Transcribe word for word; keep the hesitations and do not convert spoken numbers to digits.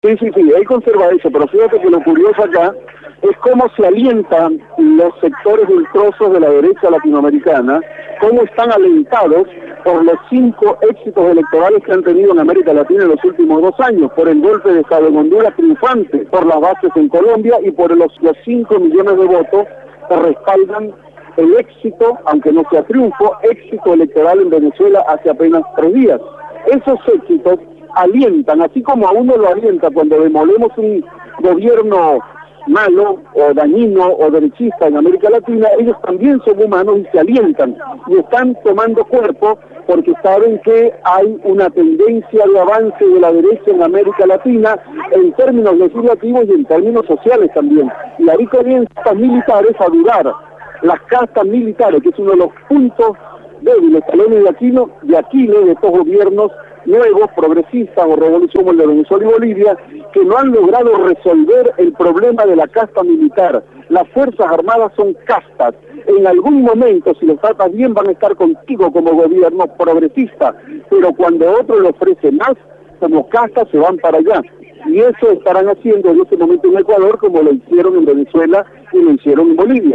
Sí, sí, sí, él conserva eso, pero fíjate que lo curioso acá es cómo se alientan los sectores ultrosos de la derecha latinoamericana, cómo están alentados por los cinco éxitos electorales que han tenido en América Latina en los últimos dos años, por el golpe de Estado en Honduras triunfante, por las bases en Colombia y por los, los cinco millones de votos que respaldan el éxito, aunque no sea triunfo, éxito electoral en Venezuela hace apenas tres días. Esos éxitos alientan, así como a uno lo alienta cuando demolemos un gobierno malo o dañino o derechista en América Latina, ellos también son humanos y se alientan y están tomando cuerpo porque saben que hay una tendencia de avance de la derecha en América Latina en términos legislativos y en términos sociales también. Y ahí comienzan las militares a dudar, las castas militares, que es uno de los puntos débiles, talones de Aquiles, de Aquiles de estos gobiernos nuevos, progresistas o revolución como el de Venezuela y Bolivia, que no han logrado resolver el problema de la casta militar. Las Fuerzas Armadas son castas. En algún momento, si los tratas bien, van a estar contigo como gobierno progresista, pero cuando otro le ofrece más, como castas se van para allá. Y eso estarán haciendo en este momento en Ecuador como lo hicieron en Venezuela y lo hicieron en Bolivia.